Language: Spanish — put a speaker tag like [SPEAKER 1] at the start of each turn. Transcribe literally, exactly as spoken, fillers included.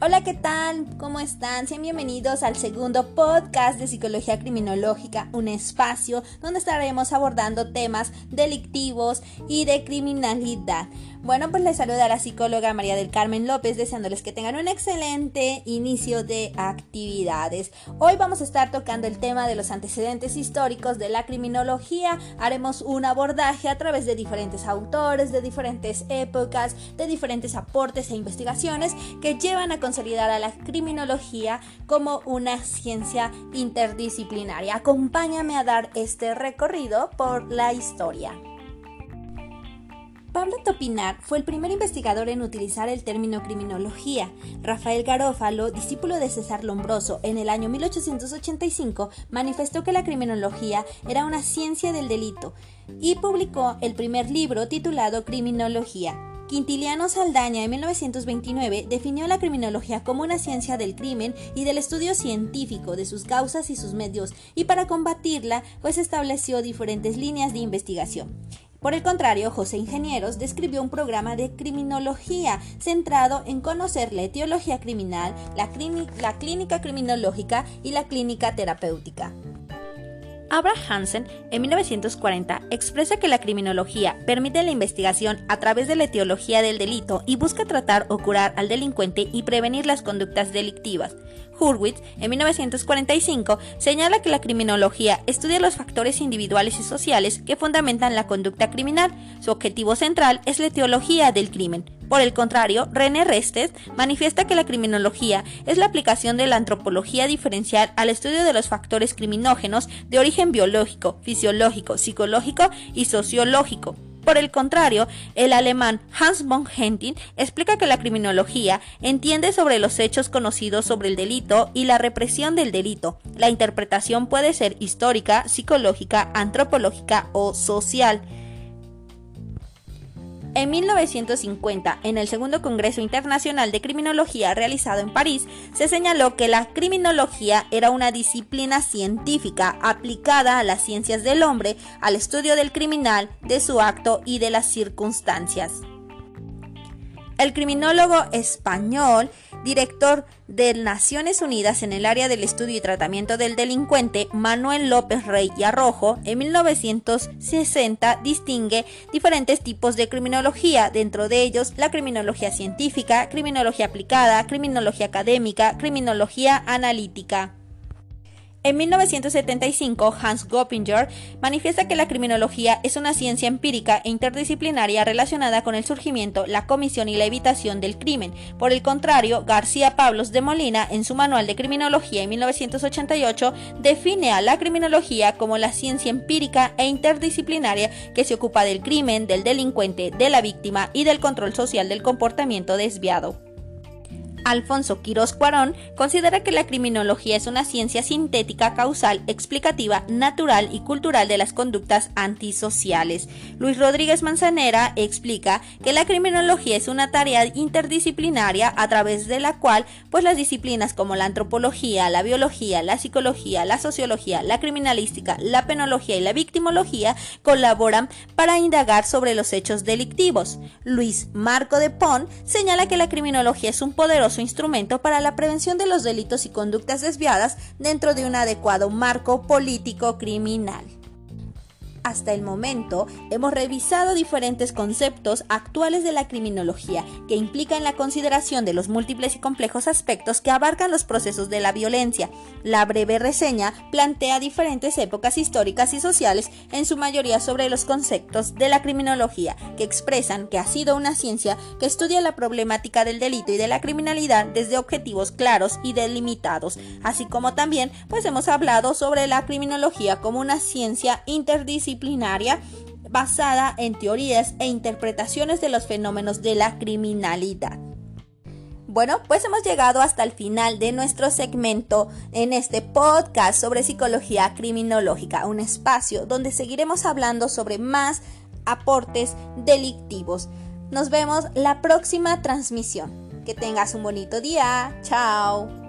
[SPEAKER 1] Hola, ¿qué tal? ¿Cómo están? Sean bienvenidos al segundo podcast de Psicología Criminológica, un espacio donde estaremos abordando temas delictivos y de criminalidad. Bueno, pues les saluda la psicóloga María del Carmen López, deseándoles que tengan un excelente inicio de actividades. Hoy vamos a estar tocando el tema de los antecedentes históricos de la criminología. Haremos un abordaje a través de diferentes autores, de diferentes épocas, de diferentes aportes e investigaciones que llevan a consolidar a la criminología como una ciencia interdisciplinaria. Acompáñame a dar este recorrido por la historia. Pablo Topinar fue el primer investigador en utilizar el término criminología. Rafael Garófalo, discípulo de César Lombroso, en el año mil ochocientos ochenta y cinco, manifestó que la criminología era una ciencia del delito y publicó el primer libro titulado Criminología. Quintiliano Saldaña, en mil novecientos veintinueve, definió la criminología como una ciencia del crimen y del estudio científico de sus causas y sus medios, y para combatirla, pues estableció diferentes líneas de investigación. Por el contrario, José Ingenieros describió un programa de criminología centrado en conocer la etiología criminal, la, clínica, la clínica criminológica y la clínica terapéutica. Abraham Hansen, en mil novecientos cuarenta, expresa que la criminología permite la investigación a través de la etiología del delito y busca tratar o curar al delincuente y prevenir las conductas delictivas. Hurwitz, en mil novecientos cuarenta y cinco, señala que la criminología estudia los factores individuales y sociales que fundamentan la conducta criminal. Su objetivo central es la etiología del crimen. Por el contrario, René Restes manifiesta que la criminología es la aplicación de la antropología diferencial al estudio de los factores criminógenos de origen biológico, fisiológico, psicológico y sociológico. Por el contrario, el alemán Hans von Hentin explica que la criminología entiende sobre los hechos conocidos sobre el delito y la represión del delito. La interpretación puede ser histórica, psicológica, antropológica o social. En mil novecientos cincuenta, en el segundo Congreso Internacional de Criminología realizado en París, se señaló que la criminología era una disciplina científica aplicada a las ciencias del hombre, al estudio del criminal, de su acto y de las circunstancias. El criminólogo español, director de Naciones Unidas en el área del estudio y tratamiento del delincuente, Manuel López Rey y Arrojo, en mil novecientos sesenta distingue diferentes tipos de criminología, dentro de ellos la criminología científica, criminología aplicada, criminología académica, criminología analítica. En mil novecientos setenta y cinco, Hans Göppinger manifiesta que la criminología es una ciencia empírica e interdisciplinaria relacionada con el surgimiento, la comisión y la evitación del crimen. Por el contrario, García Pablos de Molina, en su Manual de Criminología en mil novecientos ochenta y ocho, define a la criminología como la ciencia empírica e interdisciplinaria que se ocupa del crimen, del delincuente, de la víctima y del control social del comportamiento desviado. Alfonso Quirós Cuarón considera que la criminología es una ciencia sintética, causal, explicativa, natural y cultural de las conductas antisociales. Luis Rodríguez Manzanera explica que la criminología es una tarea interdisciplinaria a través de la cual pues las disciplinas como la antropología, la biología, la psicología, la sociología, la criminalística, la penología y la victimología colaboran para indagar sobre los hechos delictivos. Luis Marco de Pont señala que la criminología es un poderoso instrumento para la prevención de los delitos y conductas desviadas dentro de un adecuado marco político criminal. Hasta el momento, hemos revisado diferentes conceptos actuales de la criminología que implican la consideración de los múltiples y complejos aspectos que abarcan los procesos de la violencia. La breve reseña plantea diferentes épocas históricas y sociales, en su mayoría sobre los conceptos de la criminología, que expresan que ha sido una ciencia que estudia la problemática del delito y de la criminalidad desde objetivos claros y delimitados, así como también pues hemos hablado sobre la criminología como una ciencia interdisciplinaria basada en teorías e interpretaciones de los fenómenos de la criminalidad. Bueno, pues hemos llegado hasta el final de nuestro segmento en este podcast sobre psicología criminológica, un espacio donde seguiremos hablando sobre más aportes delictivos. Nos vemos la próxima transmisión. Que tengas un bonito día. Chao.